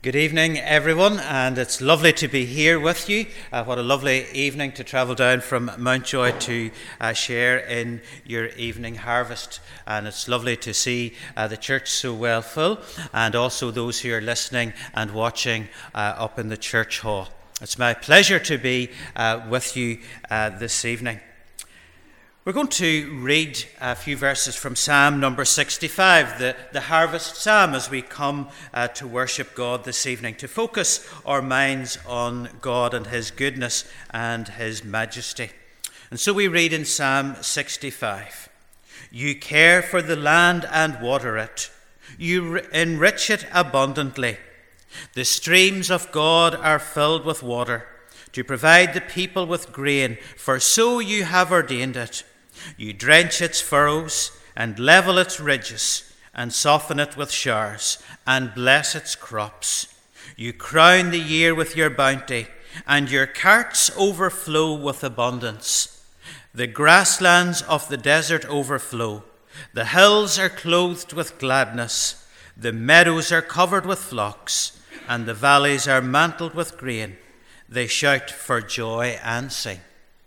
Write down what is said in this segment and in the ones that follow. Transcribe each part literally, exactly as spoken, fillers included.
Good evening, everyone, and it's lovely to be here with you. Uh, what a lovely evening to travel down from Mountjoy to uh, share in your evening harvest. And it's lovely to see uh, the church so well full, and also those who are listening and watching uh, up in the church hall. It's my pleasure to be uh, with you uh, this evening. We're going to read a few verses from Psalm number sixty-five, the, the harvest psalm, as we come uh, to worship God this evening, to focus our minds on God and his goodness and his majesty. And so we read in Psalm sixty-five, "You care for the land and water it. You enrich it abundantly. The streams of God are filled with water, to provide the people with grain, for so you have ordained it. You drench its furrows and level its ridges and soften it with showers and bless its crops. You crown the year with your bounty, and your carts overflow with abundance. The grasslands of the desert overflow. The hills are clothed with gladness. The meadows are covered with flocks, and the valleys are mantled with grain. They shout for joy and sing."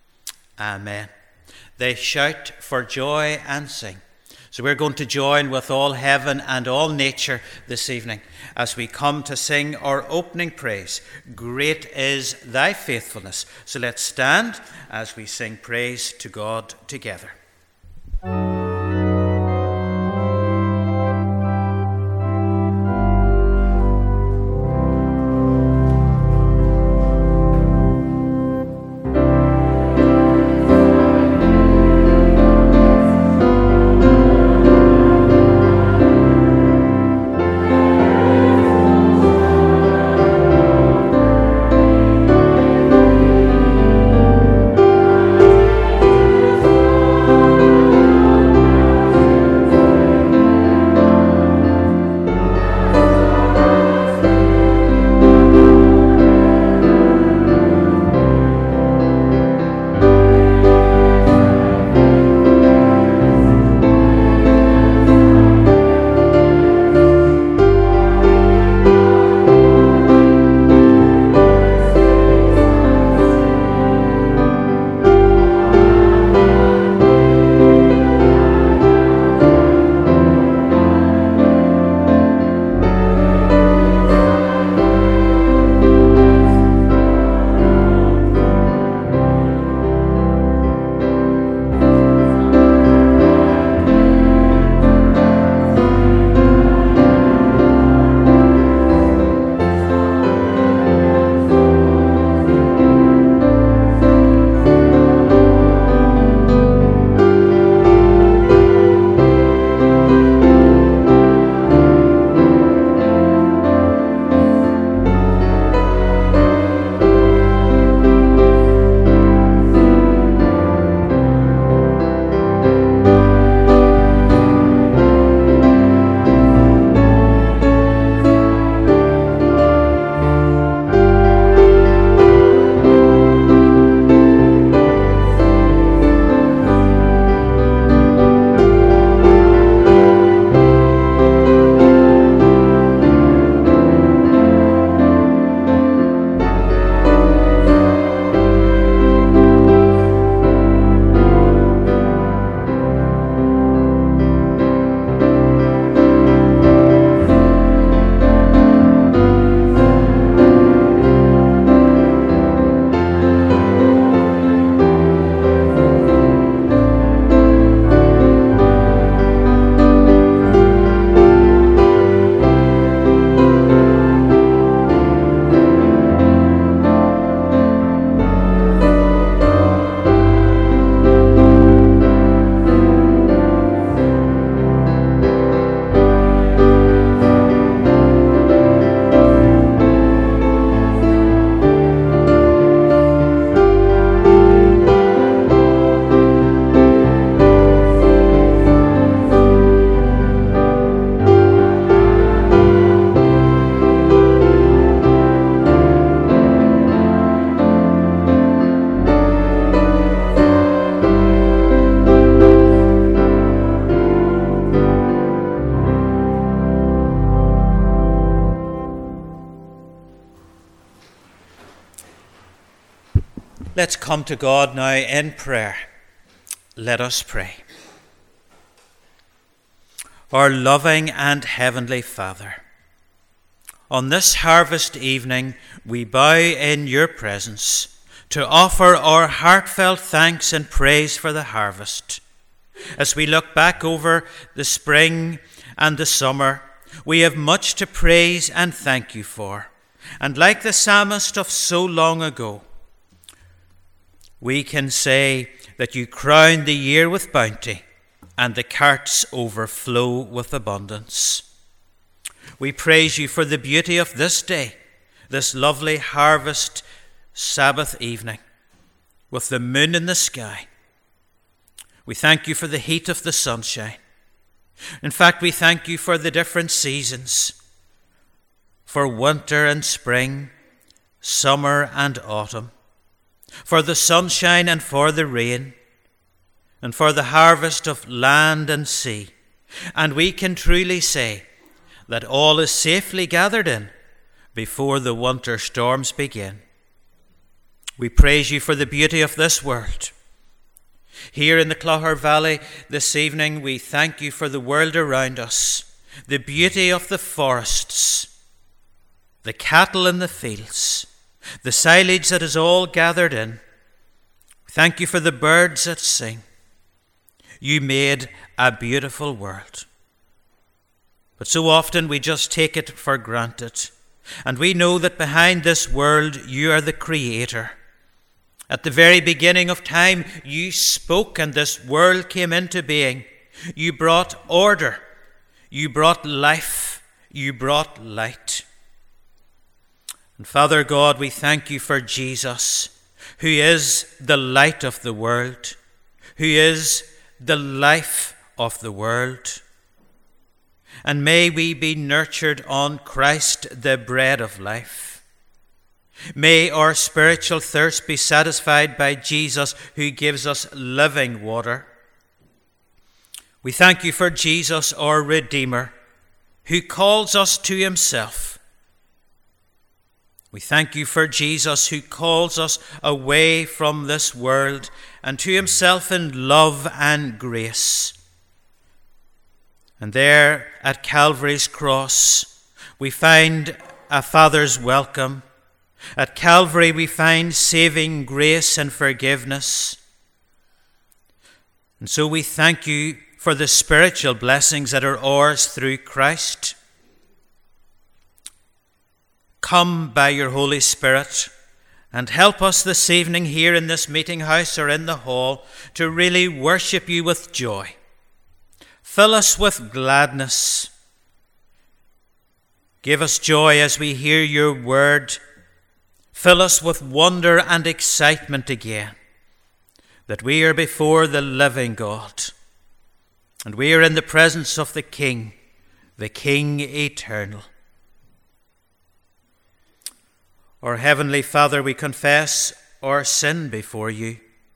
Amen. They shout for joy and sing. So we're going to join with all heaven and all nature this evening as we come to sing our opening praise. Great is thy faithfulness. So let's stand as we sing praise to God together. Thank Let's come to God now in prayer. Let us pray. Our loving and heavenly Father, on this harvest evening we bow in your presence to offer our heartfelt thanks and praise for the harvest. As we look back over the spring and the summer, we have much to praise and thank you for. And like the psalmist of so long ago, we can say that you crown the year with bounty and the carts overflow with abundance. We praise you for the beauty of this day, this lovely harvest Sabbath evening with the moon in the sky. We thank you for the heat of the sunshine. In fact, we thank you for the different seasons, for winter and spring, summer and autumn, for the sunshine and for the rain, and for the harvest of land and sea. And we can truly say that all is safely gathered in before the winter storms begin. We praise you for the beauty of this world. Here in the Clogher Valley this evening, we thank you for the world around us, the beauty of the forests, the cattle in the fields, the silage that is all gathered in. Thank you for the birds that sing. You made a beautiful world. But so often we just take it for granted. And we know that behind this world you are the creator. At the very beginning of time you spoke and this world came into being. You brought order. You brought life. You brought light. And Father God, we thank you for Jesus, who is the light of the world, who is the life of the world. And may we be nurtured on Christ, the bread of life. May our spiritual thirst be satisfied by Jesus, who gives us living water. We thank you for Jesus, our Redeemer, who calls us to himself. We thank you for Jesus, who calls us away from this world and to himself in love and grace. And there at Calvary's cross, we find a Father's welcome. At Calvary, we find saving grace and forgiveness. And so we thank you for the spiritual blessings that are ours through Christ. Come by your Holy Spirit and help us this evening here in this meeting house or in the hall to really worship you with joy. Fill us with gladness. Give us joy as we hear your word. Fill us with wonder and excitement again, that we are before the living God, and we are in the presence of the King, the King eternal. Our Heavenly Father, we confess our sin before you.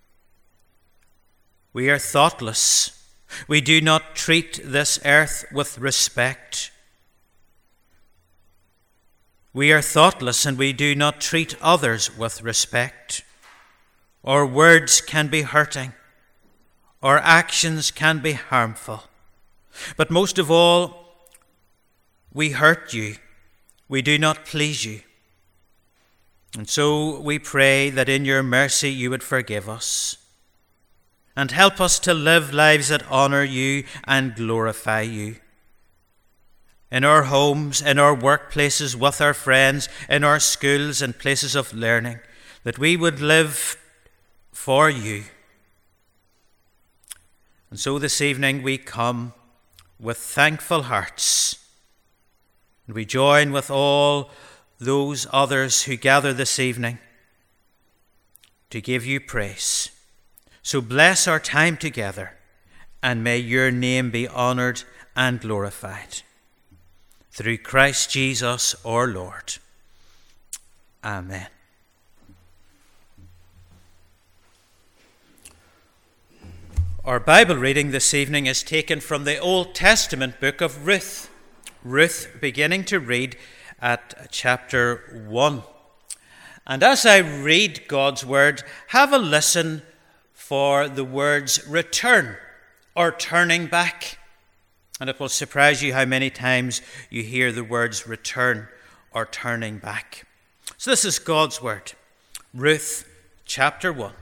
We are thoughtless. We do not treat this earth with respect. We are thoughtless and we do not treat others with respect. Our words can be hurting. Our actions can be harmful. But most of all, we hurt you. We do not please you. And so we pray that in your mercy you would forgive us and help us to live lives that honor you and glorify you. In our homes, in our workplaces, with our friends, in our schools and places of learning, that we would live for you. And so this evening we come with thankful hearts, and we join with all those others who gather this evening to give you praise. So bless our time together, and may your name be honored and glorified. Through Christ Jesus our Lord. Amen. Our Bible reading this evening is taken from the Old Testament book of Ruth. Ruth, beginning to read at chapter one. And as I read God's word, have a listen for the words return or turning back. And it will surprise you how many times you hear the words return or turning back. So this is God's word. Ruth chapter one.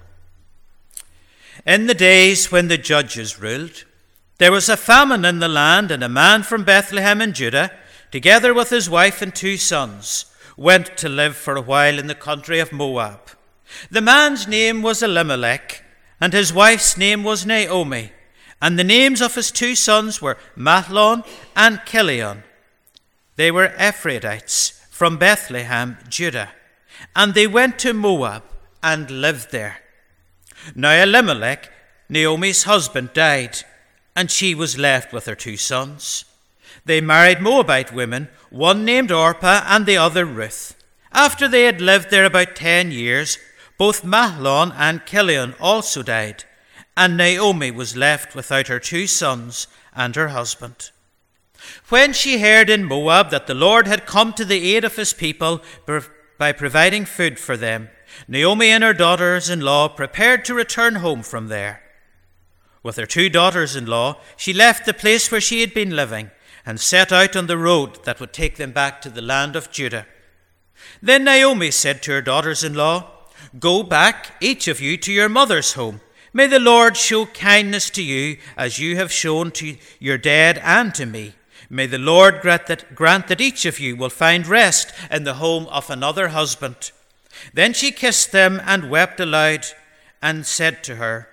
In the days when the judges ruled, there was a famine in the land, and a man from Bethlehem in Judah, together with his wife and two sons, went to live for a while in the country of Moab. The man's name was Elimelech, and his wife's name was Naomi, and the names of his two sons were Mahlon and Chilion. They were Ephrathites from Bethlehem, Judah, and they went to Moab and lived there. Now Elimelech, Naomi's husband, died, and she was left with her two sons. They married Moabite women, one named Orpah and the other Ruth. After they had lived there about ten years, both Mahlon and Chilion also died, and Naomi was left without her two sons and her husband. When she heard in Moab that the Lord had come to the aid of his people by providing food for them, Naomi and her daughters-in-law prepared to return home from there. With her two daughters-in-law, she left the place where she had been living and set out on the road that would take them back to the land of Judah. Then Naomi said to her daughters-in-law, "Go back, each of you, to your mother's home. May the Lord show kindness to you as you have shown to your dead and to me. May the Lord grant that, grant that each of you will find rest in the home of another husband." Then she kissed them and wept aloud and said to her,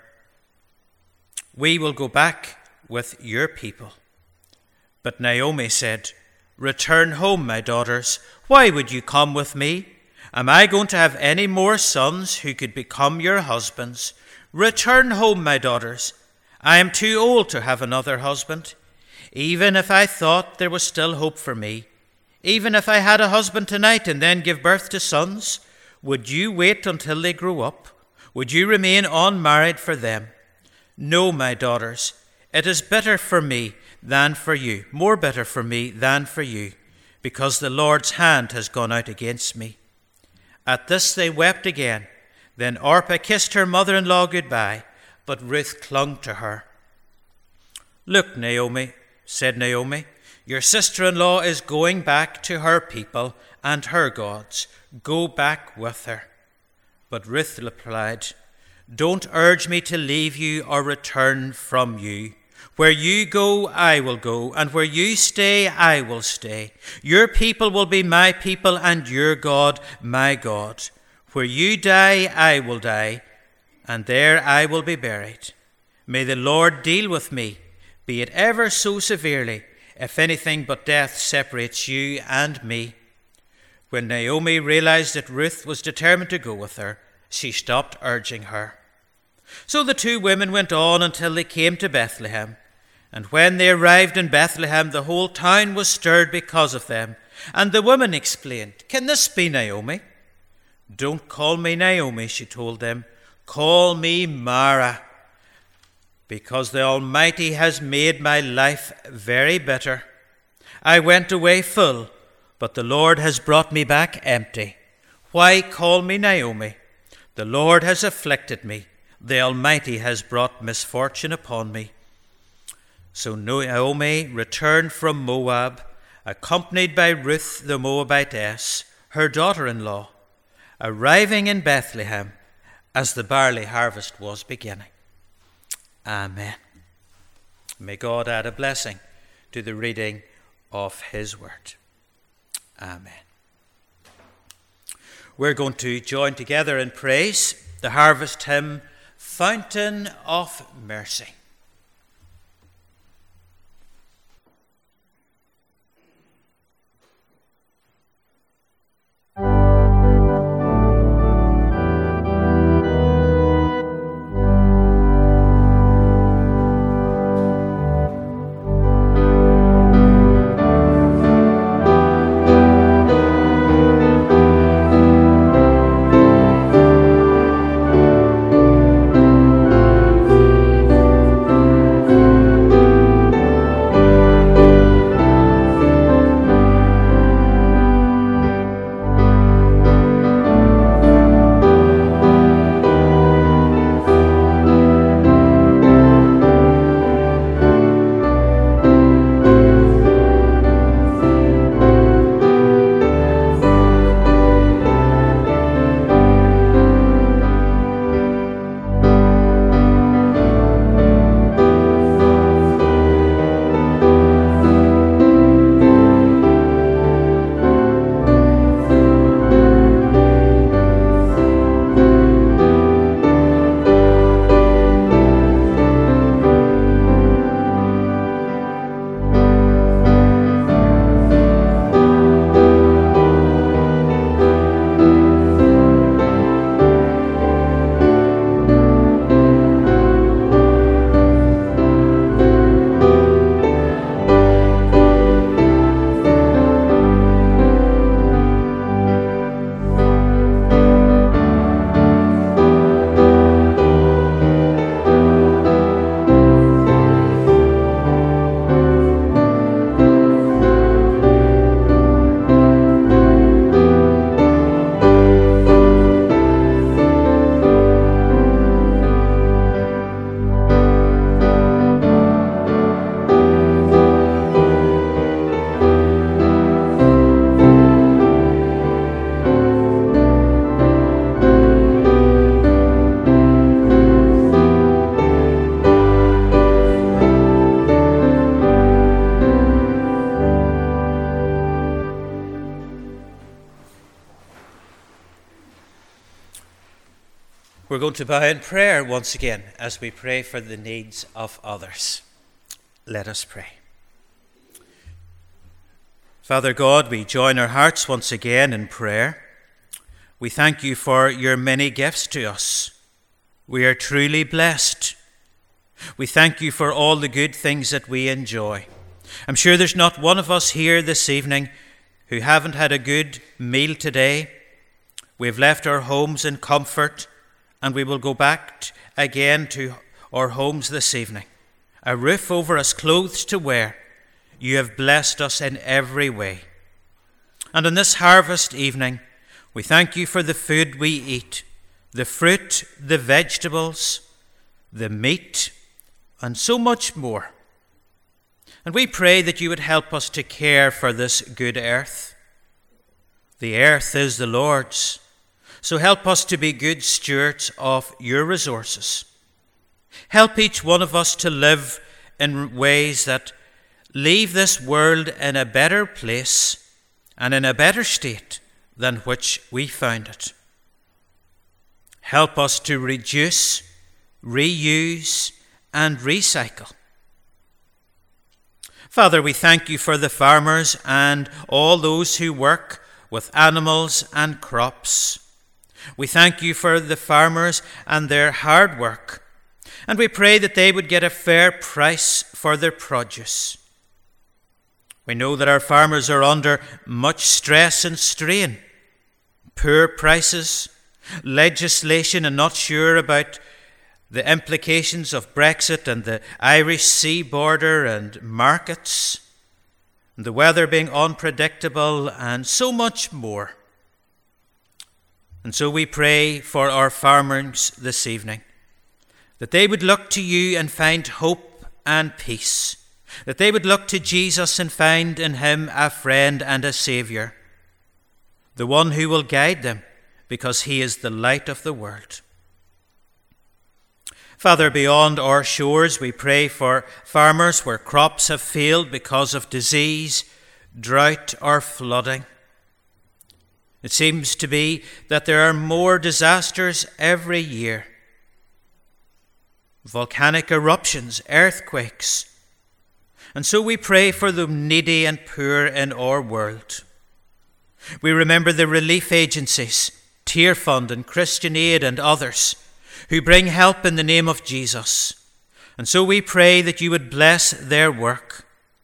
"We will go back with your people." But Naomi said, "Return home, my daughters. Why would you come with me? Am I going to have any more sons who could become your husbands? Return home, my daughters. I am too old to have another husband. Even if I thought there was still hope for me, even if I had a husband tonight and then give birth to sons, would you wait until they grow up? Would you remain unmarried for them? No, my daughters, it is better for me than for you, more better for me than for you, because the Lord's hand has gone out against me." At this they wept again. Then Orpah kissed her mother-in-law goodbye, but Ruth clung to her. "Look, Naomi," said Naomi, "your sister-in-law is going back to her people and her gods. Go back with her." But Ruth replied, "Don't urge me to leave you or return from you. Where you go, I will go, and where you stay, I will stay. Your people will be my people, and your God, my God. Where you die, I will die, and there I will be buried. May the Lord deal with me, be it ever so severely, if anything but death separates you and me." When Naomi realized that Ruth was determined to go with her, she stopped urging her. So the two women went on until they came to Bethlehem. And when they arrived in Bethlehem, the whole town was stirred because of them. And the women exclaimed, "Can this be Naomi?" "Don't call me Naomi," she told them. "Call me Mara, because the Almighty has made my life very bitter. I went away full, but the Lord has brought me back empty. Why call me Naomi? The Lord has afflicted me. The Almighty has brought misfortune upon me." So Naomi returned from Moab, accompanied by Ruth the Moabitess, her daughter-in-law, arriving in Bethlehem as the barley harvest was beginning. Amen. May God add a blessing to the reading of his word. Amen. We're going to join together in praise the harvest hymn, "Fountain of Mercy." We're going to bow in prayer once again as we pray for the needs of others. Let us pray. Father God, we join our hearts once again in prayer. We thank you for your many gifts to us. We are truly blessed. We thank you for all the good things that we enjoy. I'm sure there's not one of us here this evening who haven't had a good meal today. We've left our homes in comfort, and we will go back t- again to our homes this evening. A roof over us, clothes to wear. You have blessed us in every way. And on this harvest evening, we thank you for the food we eat, the fruit, the vegetables, the meat, and so much more. And we pray that you would help us to care for this good earth. The earth is the Lord's. So help us to be good stewards of your resources. Help each one of us to live in ways that leave this world in a better place and in a better state than which we found it. Help us to reduce, reuse, and recycle. Father, we thank you for the farmers and all those who work with animals and crops. We thank you for the farmers and their hard work, and we pray that they would get a fair price for their produce. We know that our farmers are under much stress and strain, poor prices, legislation, and not sure about the implications of Brexit and the Irish Sea border and markets, and the weather being unpredictable, and so much more. And so we pray for our farmers this evening, that they would look to you and find hope and peace, that they would look to Jesus and find in him a friend and a Saviour, the one who will guide them because he is the light of the world. Father, beyond our shores, we pray for farmers where crops have failed because of disease, drought, or flooding. It seems to be that there are more disasters every year. Volcanic eruptions, earthquakes. And so we pray for the needy and poor in our world. We remember the relief agencies, Tear Fund and Christian Aid and others, who bring help in the name of Jesus. And so we pray that you would bless their work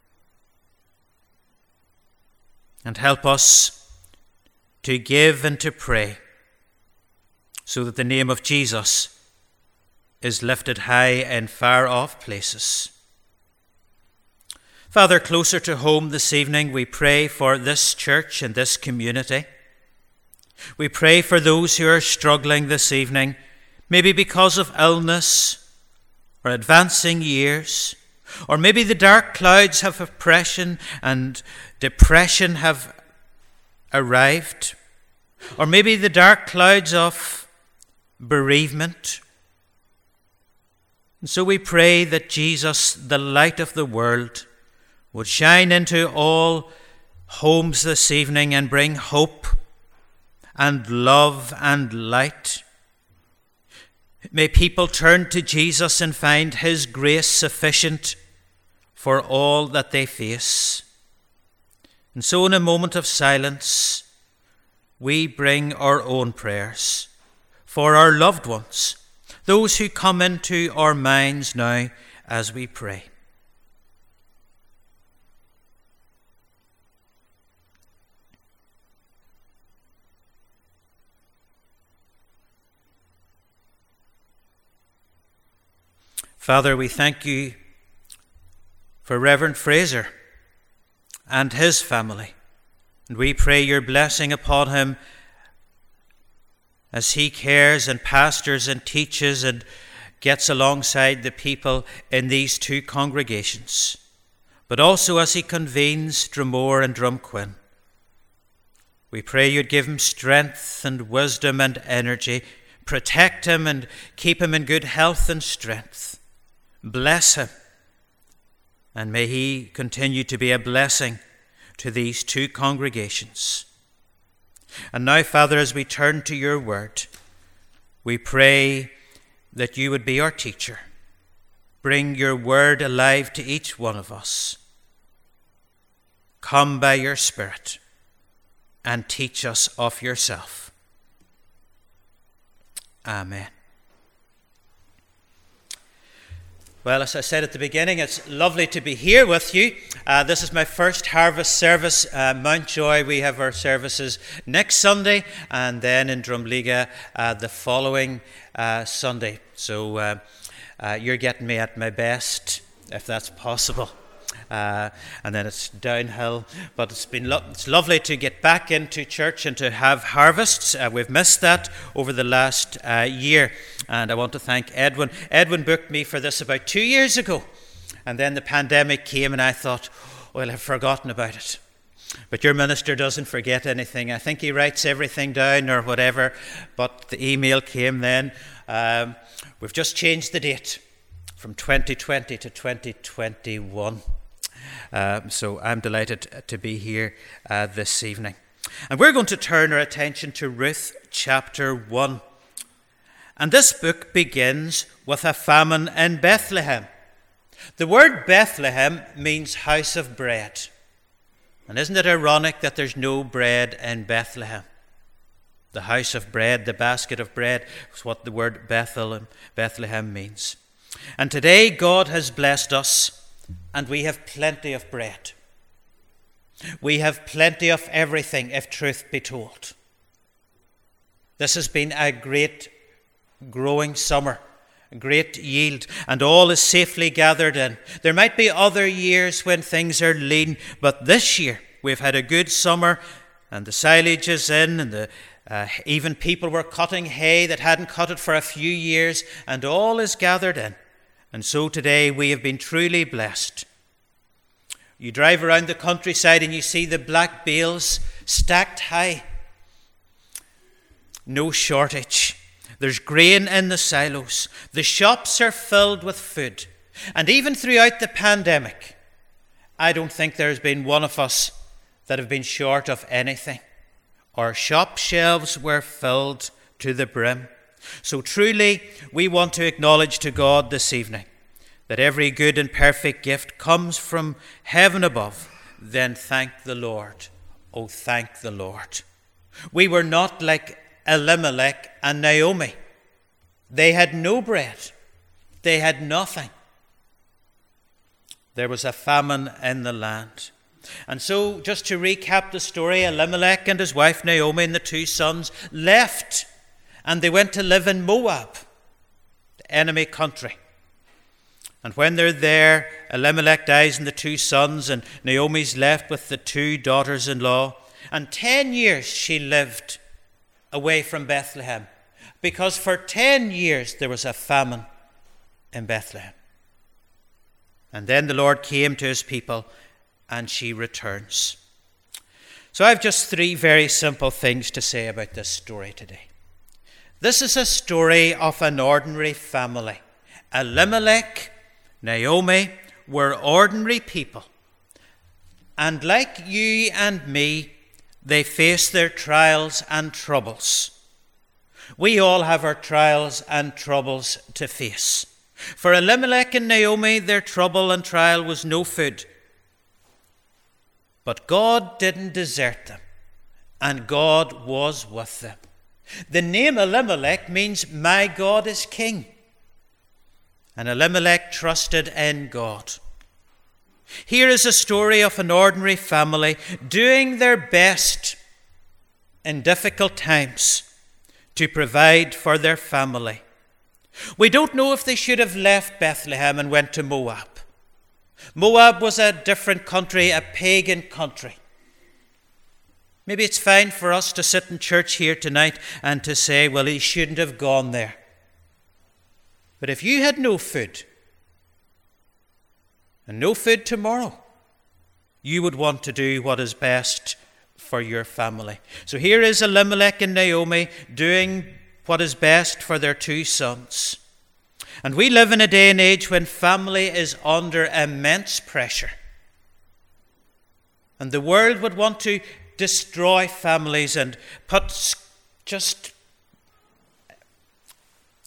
and help us to give and to pray so that the name of Jesus is lifted high in far-off places. Father, closer to home this evening, we pray for this church and this community. We pray for those who are struggling this evening, maybe because of illness or advancing years, or maybe the dark clouds of oppression and depression have arrived, or maybe the dark clouds of bereavement. And so we pray that Jesus, the light of the world, would shine into all homes this evening and bring hope and love and light. May people turn to Jesus and find his grace sufficient for all that they face. And so in a moment of silence, we bring our own prayers for our loved ones, those who come into our minds now as we pray. Father, we thank you for Reverend Fraser and his family, and we pray your blessing upon him as he cares and pastors and teaches and gets alongside the people in these two congregations, but also as he convenes Drumore and Drumquin. We pray you'd give him strength and wisdom and energy, protect him and keep him in good health and strength. Bless him, and may he continue to be a blessing to these two congregations. And now, Father, as we turn to your word, We pray that you would be our teacher. Bring your word alive to each one of us. Come by your Spirit and teach us of yourself. Amen. Well, as I said at the beginning, it's lovely to be here with you. Uh, this is my first harvest service, uh, Mountjoy. We have our services next Sunday and then in Drumliga uh, the following uh, Sunday. So uh, uh, you're getting me at my best, if that's possible. Uh, and then it's downhill, but it's been lo- it's lovely to get back into church and to have harvests. Uh, we've missed that over the last uh, year, and I want to thank Edwin. Edwin booked me for this about two years ago, and then the pandemic came, and I thought, well, I've forgotten about it. But your minister doesn't forget anything. I think he writes everything down or whatever, but the email came then. Um, we've just changed the date from twenty twenty to twenty twenty-one. Um, so I'm delighted to be here uh, this evening. And we're going to turn our attention to Ruth chapter one. And this book begins with a famine in Bethlehem. The word Bethlehem means house of bread. And isn't it ironic that there's no bread in Bethlehem? The house of bread, the basket of bread, is what the word Bethlehem, Bethlehem means. And today God has blessed us, and we have plenty of bread. We have plenty of everything, if truth be told. This has been a great growing summer, a great yield, and all is safely gathered in. There might be other years when things are lean, but this year we've had a good summer, and the silage is in, and the uh, even people were cutting hay that hadn't cut it for a few years, and all is gathered in. And so today we have been truly blessed. You drive around the countryside and you see the black bales stacked high. No shortage. There's grain in the silos. The shops are filled with food. And even throughout the pandemic, I don't think there's been one of us that have been short of anything. Our shop shelves were filled to the brim. So truly, we want to acknowledge to God this evening that every good and perfect gift comes from heaven above. Then thank the Lord. Oh, thank the Lord. We were not like Elimelech and Naomi. They had no bread. They had nothing. There was a famine in the land. And so, just to recap the story, Elimelech and his wife Naomi and the two sons left, and they went to live in Moab, the enemy country. And when they're there, Elimelech dies and the two sons, and Naomi's left with the two daughters-in-law. And ten years she lived away from Bethlehem, because for ten years there was a famine in Bethlehem. And then the Lord came to his people, and she returns. So I have just three very simple things to say about this story today. This is a story of an ordinary family. Elimelech, Naomi were ordinary people. And like you and me, they face their trials and troubles. We all have our trials and troubles to face. For Elimelech and Naomi, their trouble and trial was no food. But God didn't desert them, and God was with them. The name Elimelech means, my God is king. And Elimelech trusted in God. Here is a story of an ordinary family doing their best in difficult times to provide for their family. We don't know if they should have left Bethlehem and went to Moab. Moab was a different country, a pagan country. Maybe it's fine for us to sit in church here tonight and to say, well, he shouldn't have gone there. But if you had no food, and no food tomorrow, you would want to do what is best for your family. So here is Elimelech and Naomi doing what is best for their two sons. And we live in a day and age when family is under immense pressure. And the world would want to destroy families and put just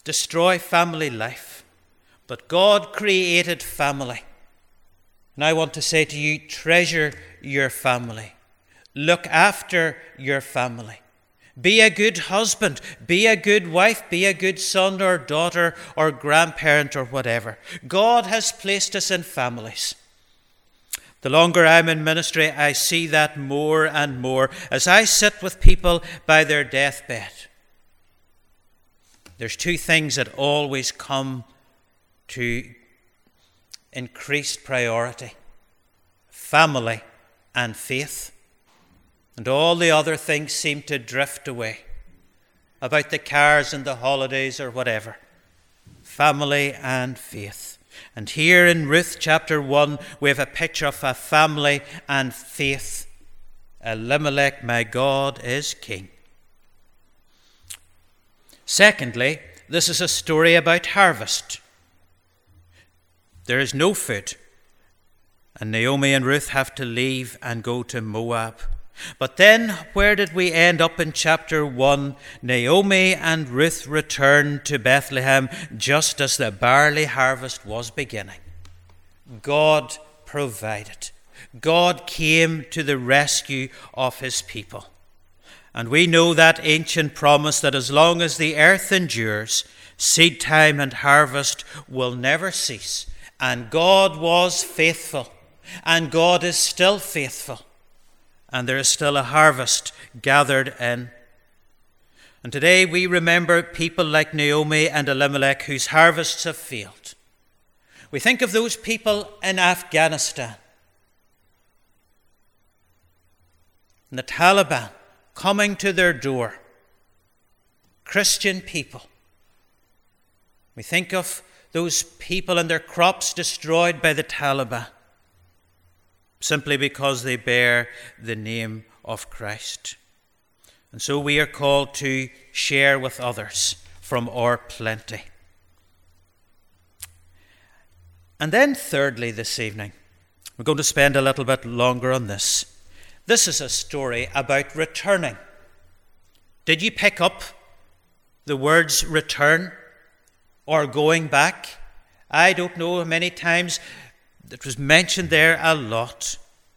destroy family life. But God created family. And I want to say to you, treasure your family. Look after your family. Be a good husband. Be a good wife. Be a good son or daughter or grandparent or whatever. God has placed us in families. The longer I'm in ministry, I see that more and more as I sit with people by their deathbed. There's two things that always come to increased priority: family and faith. And all the other things seem to drift away, about the cars and the holidays or whatever. Family and faith. And here in Ruth chapter one, we have a picture of a family and faith. Elimelech, my God, is king. Secondly, this is a story about harvest. There is no food, and Naomi and Ruth have to leave and go to Moab. But then, where did we end up in chapter one? Naomi and Ruth returned to Bethlehem just as the barley harvest was beginning. God provided. God came to the rescue of his people. And we know that ancient promise that as long as the earth endures, seed time and harvest will never cease. And God was faithful, and God is still faithful. And there is still a harvest gathered in. And today we remember people like Naomi and Elimelech whose harvests have failed. We think of those people in Afghanistan, and the Taliban coming to their door. Christian people. We think of those people and their crops destroyed by the Taliban, simply because they bear the name of Christ. And so we are called to share with others from our plenty. And then thirdly this evening, we're going to spend a little bit longer on this. This is a story about returning. Did you pick up the words return or going back? I don't know how many times it was mentioned there a lot.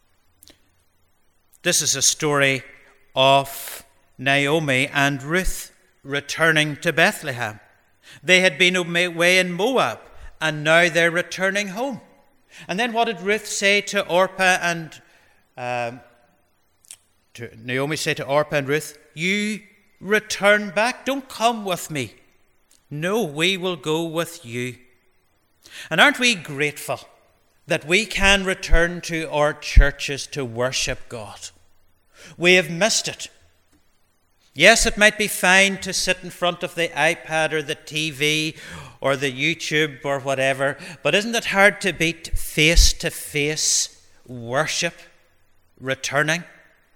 This is a story of Naomi and Ruth returning to Bethlehem. They had been away in Moab, and now they're returning home. And then what did Ruth say to Orpah and um, to Naomi say to Orpah and Ruth? You return back. Don't come with me. No, we will go with you. And aren't we grateful that we can return to our churches to worship God? We have missed it. Yes, it might be fine to sit in front of the iPad or the T V or the YouTube or whatever, but isn't it hard to beat face-to-face worship, returning?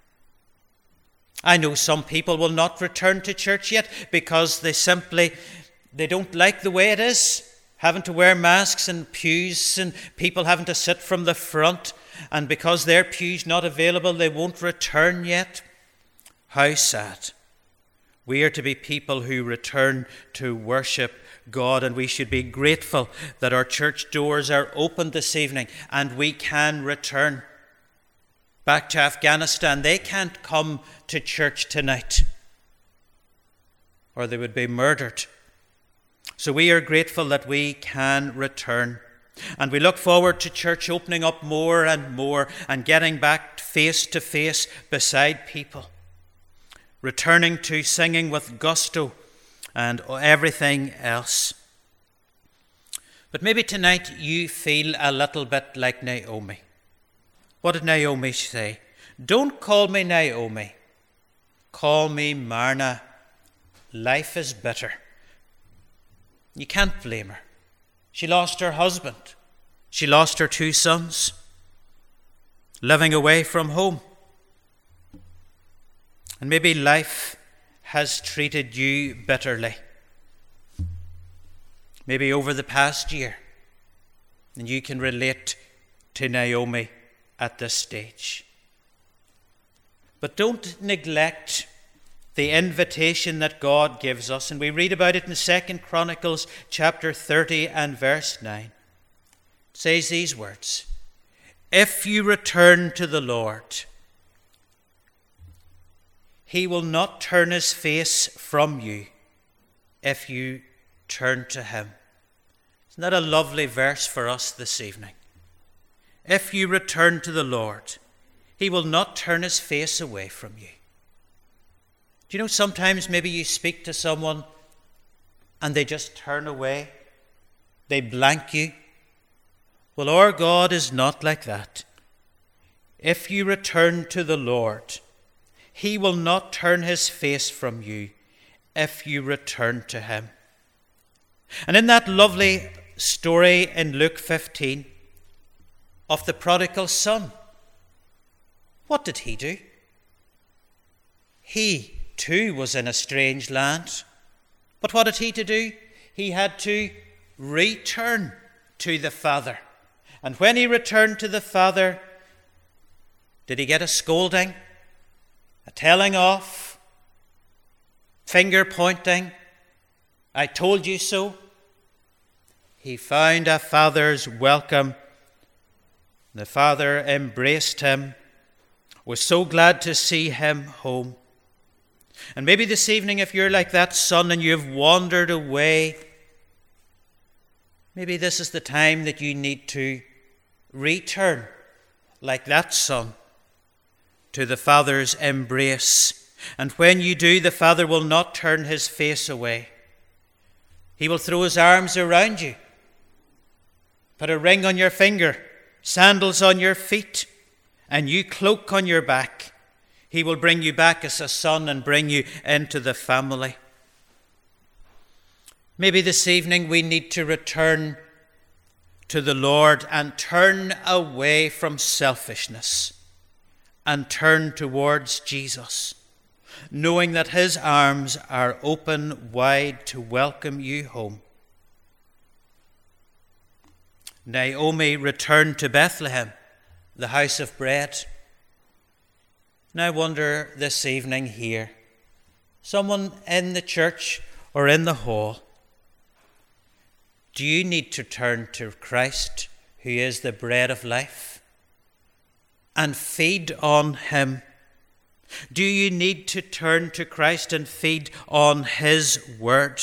I know some people will not return to church yet because they simply, they don't like the way it is. Having to wear masks and pews and people having to sit from the front, and because their pew's not available, they won't return yet. How sad. We are to be people who return to worship God, and we should be grateful that our church doors are open this evening and we can return back to Afghanistan. They can't come to church tonight, or they would be murdered. So we are grateful that we can return. And we look forward to church opening up more and more and getting back face to face beside people. Returning to singing with gusto and everything else. But maybe tonight you feel a little bit like Naomi. What did Naomi say? Don't call me Naomi. Call me Marna. Life is bitter. You can't blame her. She lost her husband. She lost her two sons, living away from home. And maybe life has treated you bitterly. Maybe over the past year. And you can relate to Naomi at this stage. But don't neglect the invitation that God gives us. And we read about it in Second Chronicles chapter thirty and verse nine. It says these words, "If you return to the Lord, he will not turn his face from you if you turn to him." Isn't that a lovely verse for us this evening? If you return to the Lord, he will not turn his face away from you. Do you know, sometimes maybe you speak to someone and they just turn away. They blank you. Well, our God is not like that. If you return to the Lord, he will not turn his face from you if you return to him. And in that lovely story in Luke fifteen of the prodigal son, what did he do? He too was in a strange land. But what had he to do? He had to return to the Father. And when he returned to the Father, did he get a scolding, a telling off, finger pointing, "I told you so"? He found a Father's welcome. The Father embraced him, was so glad to see him home. And maybe this evening, if you're like that son and you've wandered away, maybe this is the time that you need to return, like that son, to the Father's embrace. And when you do, the Father will not turn his face away. He will throw his arms around you, put a ring on your finger, sandals on your feet, a new cloak on your back. He will bring you back as a son and bring you into the family. Maybe this evening we need to return to the Lord and turn away from selfishness and turn towards Jesus, knowing that his arms are open wide to welcome you home. Naomi returned to Bethlehem, the house of bread. And I wonder this evening here, someone in the church or in the hall, do you need to turn to Christ, who is the bread of life, and feed on him? Do you need to turn to Christ and feed on his word?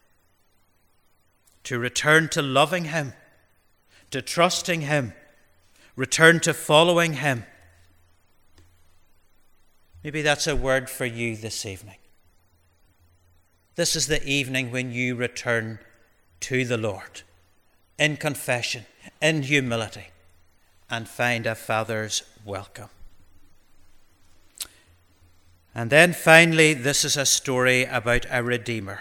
To return to loving him, to trusting him, return to following him? Maybe that's a word for you this evening. This is the evening when you return to the Lord in confession, in humility, and find a Father's welcome. And then finally, this is a story about a Redeemer.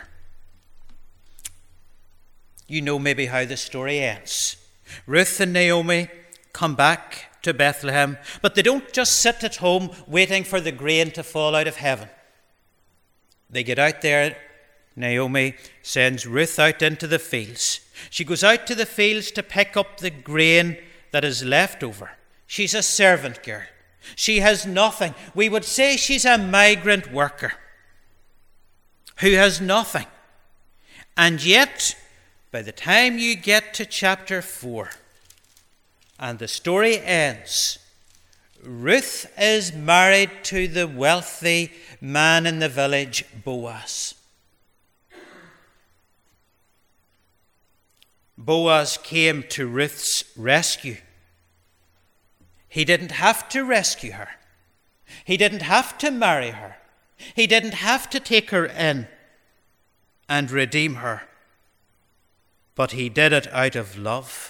You know maybe how the story ends. Ruth and Naomi come back to Bethlehem, but they don't just sit at home waiting for the grain to fall out of heaven. They get out there. Naomi sends Ruth out into the fields. She goes out to the fields to pick up the grain that is left over. She's a servant girl. She has nothing. We would say she's a migrant worker who has nothing. And yet, by the time you get to chapter four, and the story ends, Ruth is married to the wealthy man in the village, Boaz. Boaz came to Ruth's rescue. He didn't have to rescue her. He didn't have to marry her. He didn't have to take her in and redeem her. But he did it out of love.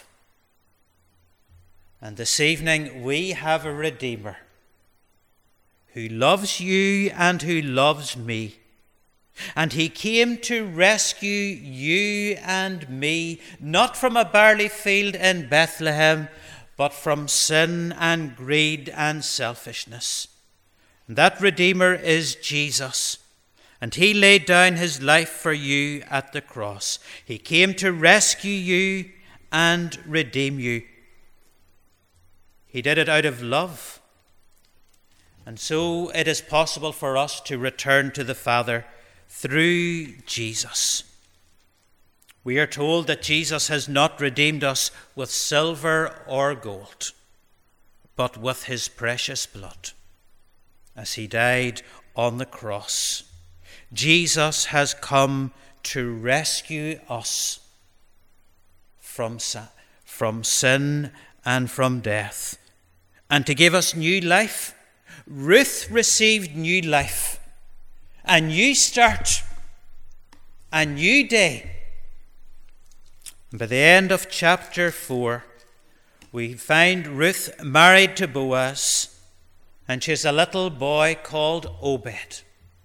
And this evening we have a Redeemer who loves you and who loves me. And he came to rescue you and me, not from a barley field in Bethlehem, but from sin and greed and selfishness. And that Redeemer is Jesus. And he laid down his life for you at the cross. He came to rescue you and redeem you. He did it out of love. And so it is possible for us to return to the Father through Jesus. We are told that Jesus has not redeemed us with silver or gold, but with his precious blood, as he died on the cross. Jesus has come to rescue us from, from sin and from death, and to give us new life. Ruth received new life, a new start, a new day. And by the end of chapter four, we find Ruth married to Boaz, and she has a little boy called Obed.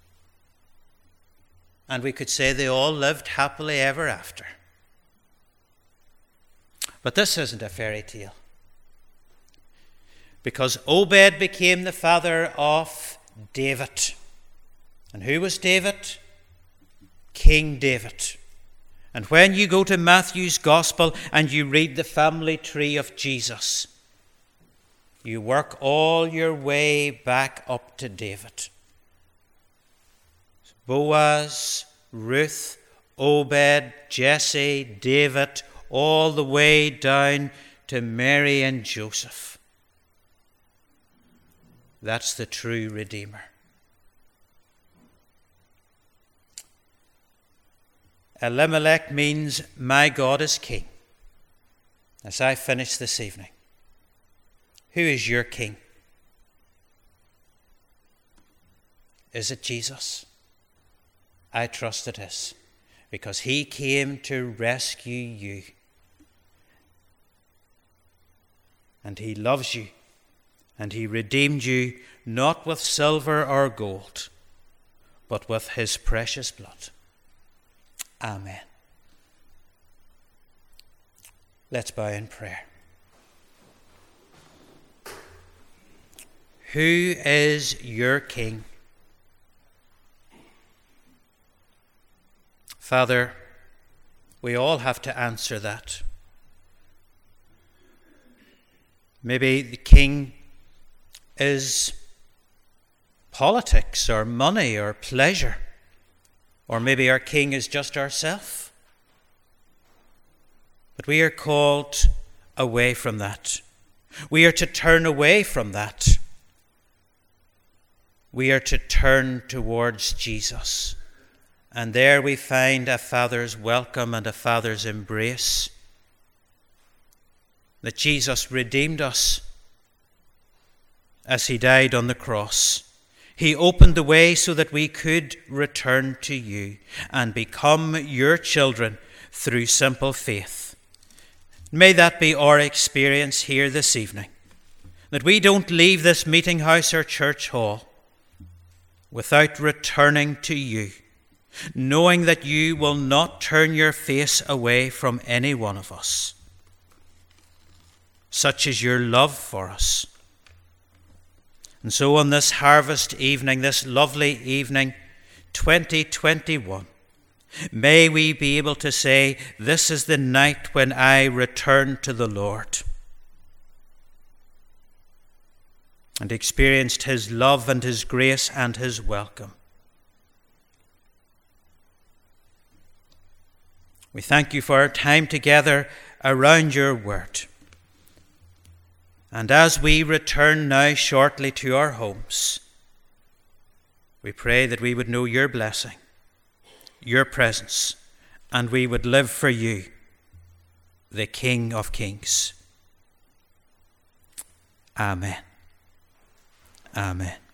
And we could say they all lived happily ever after. But this isn't a fairy tale, because Obed became the father of David. And who was David? King David. And when you go to Matthew's Gospel and you read the family tree of Jesus, you work all your way back up to David. Boaz, Ruth, Obed, Jesse, David, all the way down to Mary and Joseph. That's the true Redeemer. Elimelech means my God is king. As I finish this evening, who is your king? Is it Jesus? I trust it is, because he came to rescue you. And he loves you, and he redeemed you not with silver or gold, but with his precious blood. Amen. Let's bow in prayer. Who is your king? Father, we all have to answer that. Maybe the king is politics or money or pleasure. Or maybe our king is just ourselves. But we are called away from that. We are to turn away from that. We are to turn towards Jesus. And there we find a Father's welcome and a Father's embrace. That Jesus redeemed us as he died on the cross. He opened the way so that we could return to you and become your children through simple faith. May that be our experience here this evening, that we don't leave this meeting house or church hall without returning to you, knowing that you will not turn your face away from any one of us. Such is your love for us. And so on this harvest evening, this lovely evening, twenty twenty-one, may we be able to say, this is the night when I return to the Lord, and experienced his love and his grace and his welcome. We thank you for our time together around your word. And as we return now shortly to our homes, we pray that we would know your blessing, your presence, and we would live for you, the King of Kings. Amen. Amen.